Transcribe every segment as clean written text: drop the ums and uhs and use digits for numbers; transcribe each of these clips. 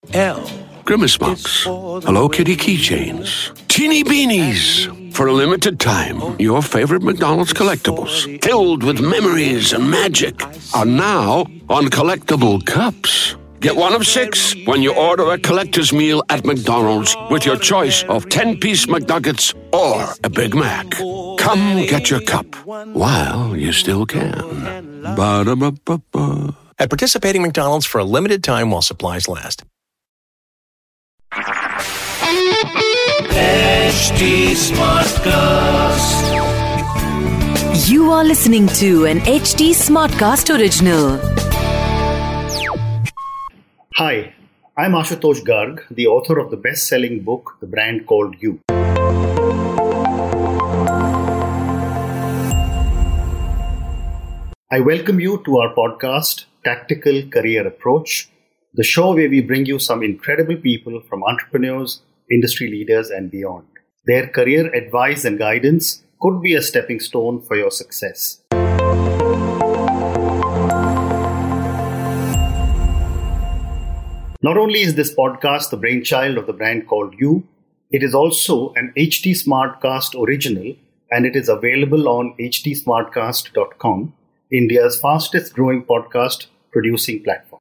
L. Grimace mugs, Hello Kitty keychains, teeny beanies. For a limited time, your favorite McDonald's collectibles, filled with memories and magic, are now on collectible cups. Get one of 6 when you order a collector's meal at McDonald's with your choice of 10-piece McNuggets or a Big Mac. Come get your cup while you still can. Ba-da-ba-ba-ba. At participating McDonald's for a limited time while supplies last. HT Smartcast. You are listening to an HT Smartcast original. Hi, I'm Ashutosh Garg, the author of the best-selling book, The Brand Called You. I welcome you to our podcast, Tactical Career Approach, the show where we bring you some incredible people from entrepreneurs, industry leaders, and beyond. Their career advice and guidance could be a stepping stone for your success. Not only is this podcast the brainchild of the brand called You, it is also an HT Smartcast original, and it is available on htsmartcast.com, India's fastest growing podcast producing platform.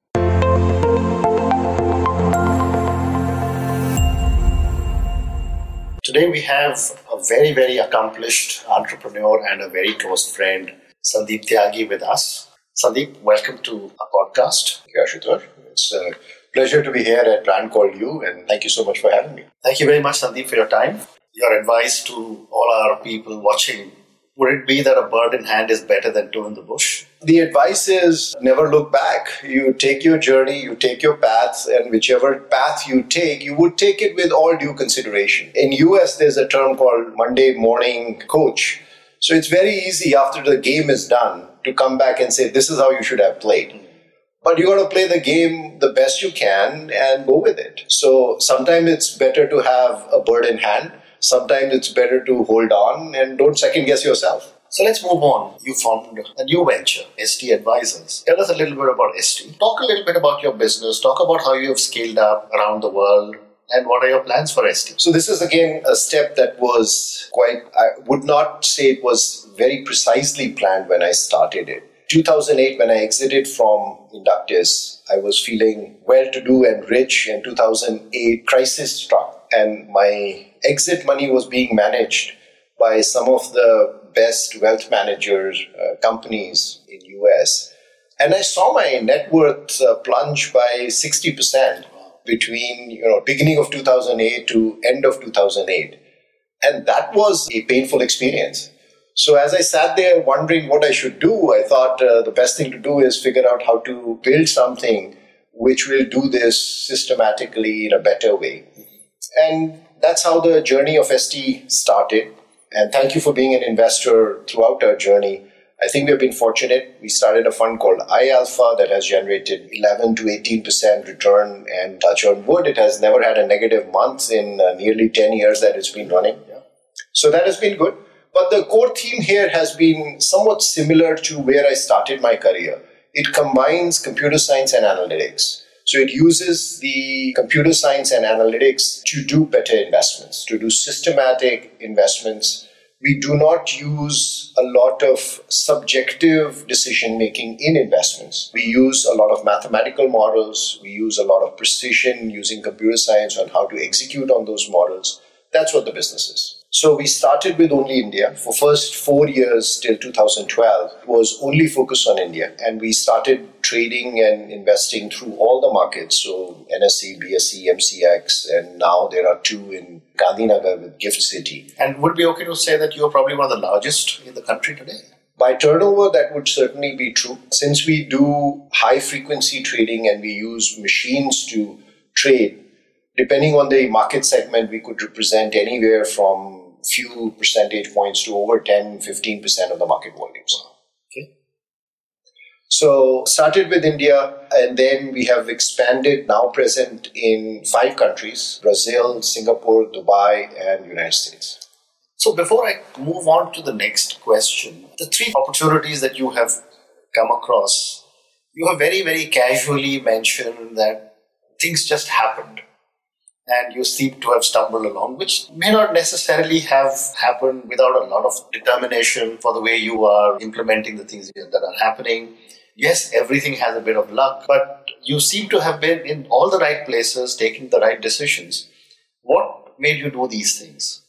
Today we have a very, very accomplished entrepreneur and a very close friend, Sandeep Tyagi, with us. Sandeep, welcome to our podcast. Thank you, Ashutosh. It's a pleasure to be here at Brand Called You, and thank you so much for having me. Thank you very much, Sandeep, for your time. Your advice to all our people watching, would it be that a bird in hand is better than two in the bush? The advice is never look back. You take your journey, you take your path, and whichever path you take, you would take it with all due consideration. In US, there's a term called Monday morning coach. So it's very easy after the game is done to come back and say, this is how you should have played. But you got to play the game the best you can and go with it. So sometimes it's better to have a bird in hand. Sometimes it's better to hold on and don't second guess yourself. So let's move on. You formed a new venture, ST Advisors. Tell us a little bit about ST. Talk a little bit about your business. Talk about how you have scaled up around the world and what are your plans for ST. So this is again a step that was quite, I would not say it was very precisely planned when I started it. 2008, when I exited from Inductis, I was feeling well-to-do and rich. In 2008, crisis struck. And my exit money was being managed by some of the best wealth managers, companies in US. And I saw my net worth plunge by 60% between beginning of 2008 to end of 2008. And that was a painful experience. So as I sat there wondering what I should do, I thought the best thing to do is figure out how to build something which will do this systematically in a better way. And that's how the journey of ST started. And thank you for being an investor throughout our journey. I think we've been fortunate. We started a fund called iAlpha that has generated 11 to 18% return. And touch on wood, it has never had a negative month in nearly 10 years that it's been running. Yeah. So that has been good. But the core theme here has been somewhat similar to where I started my career. It combines computer science and analytics. So it uses the computer science and analytics to do better investments, to do systematic investments. We do not use a lot of subjective decision-making in investments. We use a lot of mathematical models. We use a lot of precision using computer science on how to execute on those models. That's what the business is. So we started with only India. For first 4 years till 2012 was only focused on India. And we started trading and investing through all the markets. So NSE, BSE, MCX, and now there are 2 in Gandhinagar with Gift City. And would it be okay to say that you are probably one of the largest in the country today? By turnover, that would certainly be true. Since we do high frequency trading and we use machines to trade, depending on the market segment, we could represent anywhere from few percentage points to over 10-15% of the market volumes. Okay. So started with India, and then we have expanded, now present in 5 countries: Brazil, Singapore, Dubai, and United States. So before I move on to the next question, the 3 opportunities that you have come across, you have very, very casually mentioned that things just happened. And you seem to have stumbled along, which may not necessarily have happened without a lot of determination for the way you are implementing the things that are happening. Yes, everything has a bit of luck, but you seem to have been in all the right places, taking the right decisions. What made you do these things?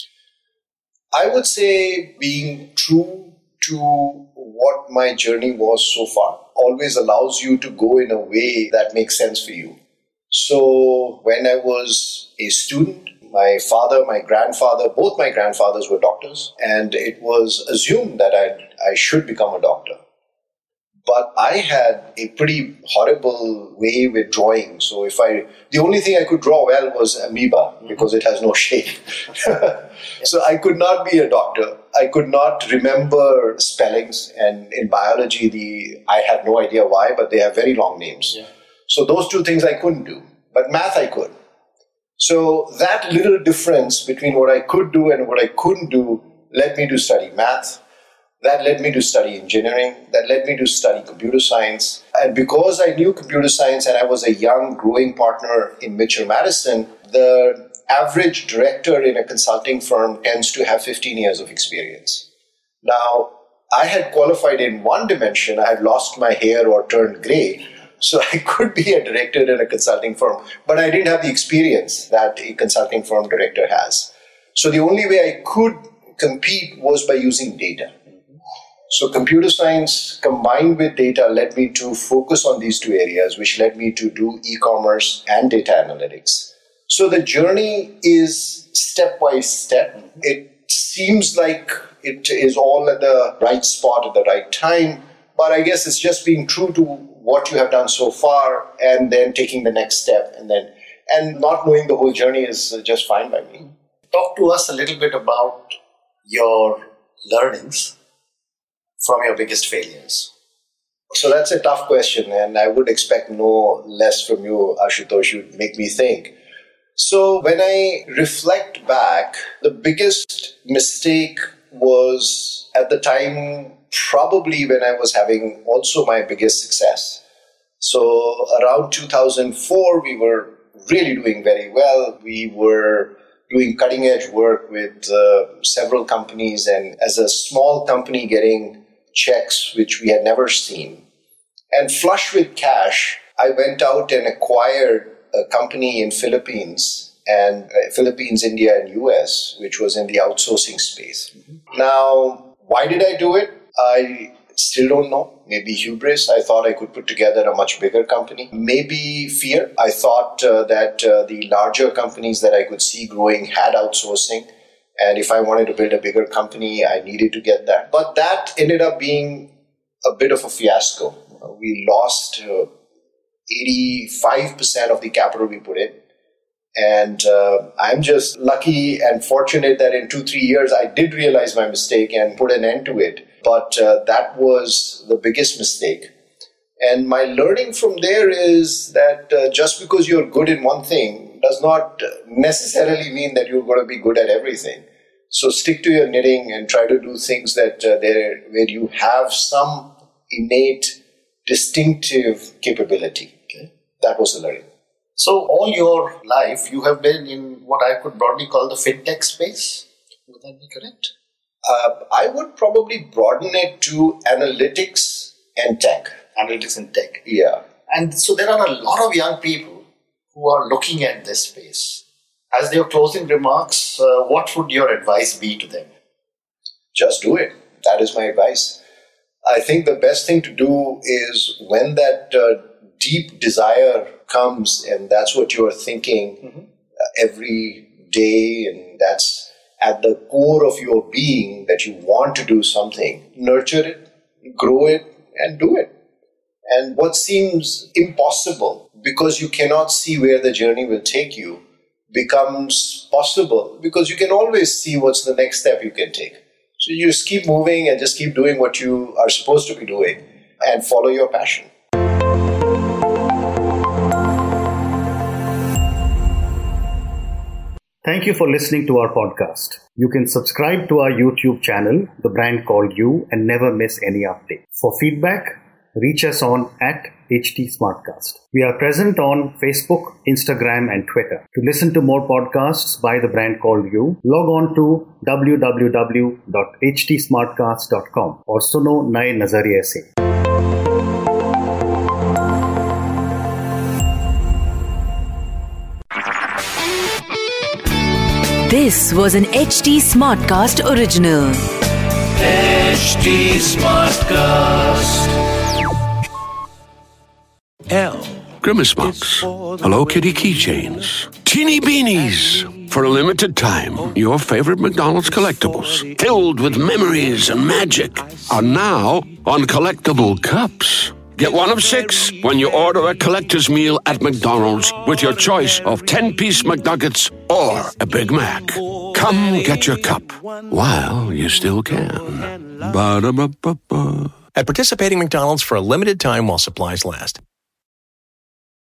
I would say being true to what my journey was so far always allows you to go in a way that makes sense for you. So when I was a student, my father, my grandfather, both my grandfathers were doctors, and it was assumed that I should become a doctor. But I had a pretty horrible way with drawing. So the only thing I could draw well was amoeba because it has no shape. So I could not be a doctor. I could not remember spellings. And in biology, I had no idea why, but they have very long names. Yeah. So those two things I couldn't do. But math I could. So that little difference between what I could do and what I couldn't do led me to study math. That led me to study engineering. That led me to study computer science. And because I knew computer science and I was a young, growing partner in Mitchell Madison, the average director in a consulting firm tends to have 15 years of experience. Now, I had qualified in one dimension. I had lost my hair or turned gray. So I could be a director in a consulting firm, but I didn't have the experience that a consulting firm director has. So the only way I could compete was by using data. So computer science combined with data led me to focus on these two areas, which led me to do e-commerce and data analytics. So the journey is step by step. It seems like it is all at the right spot at the right time, but I guess it's just being true to what you have done so far and then taking the next step and not knowing the whole journey is just fine by me. Talk to us a little bit about your learnings from your biggest failures. So that's a tough question, and I would expect no less from you, Ashutosh. You'd make me think. So when I reflect back, the biggest mistake was at the time probably when I was having also my biggest success. So around 2004, we were really doing very well. We were doing cutting edge work with several companies, and as a small company getting checks which we had never seen. And flush with cash, I went out and acquired a company in Philippines, India, and US, which was in the outsourcing space. Now, why did I do it? I still don't know. Maybe hubris. I thought I could put together a much bigger company. Maybe fear. I thought that the larger companies that I could see growing had outsourcing. And if I wanted to build a bigger company, I needed to get that. But that ended up being a bit of a fiasco. We lost 85% of the capital we put in. And I'm just lucky and fortunate that in 2-3 years, I did realize my mistake and put an end to it. But that was the biggest mistake. And my learning from there is that just because you're good in one thing does not necessarily mean that you're going to be good at everything. So stick to your knitting and try to do things that where you have some innate, distinctive capability. Okay? That was the learning. So all your life, you have been in what I could broadly call the fintech space. Would that be correct? I would probably broaden it to analytics and tech. Analytics and tech. Yeah. And so there are a lot of young people who are looking at this space. As their closing remarks, what would your advice be to them? Just do it. That is my advice. I think the best thing to do is when that deep desire comes and that's what you are thinking every day, and that's at the core of your being that you want to do something, nurture it, grow it, and do it. And what seems impossible because you cannot see where the journey will take you becomes possible because you can always see what's the next step you can take. So you just keep moving and just keep doing what you are supposed to be doing and follow your passion. Thank you for listening to our podcast. You can subscribe to our YouTube channel, The Brand Called You, and never miss any update. For feedback, reach us on @HT Smartcast. We are present on Facebook, Instagram, and Twitter. To listen to more podcasts by the brand called you, log on to www.htsmartcast.com or suno naye nazariye se. This was an HT Smartcast original. HT Smartcast. L. Grimace Mugs, Hello Kitty keychains, Teeny Beanies. For a limited time, your favorite McDonald's collectibles, filled with memories and magic, are now on collectible cups. Get one of 6 when you order a collector's meal at McDonald's with your choice of 10-piece McNuggets or a Big Mac. Come get your cup while you still can. Ba-da-ba-ba-ba. At participating McDonald's for a limited time while supplies last.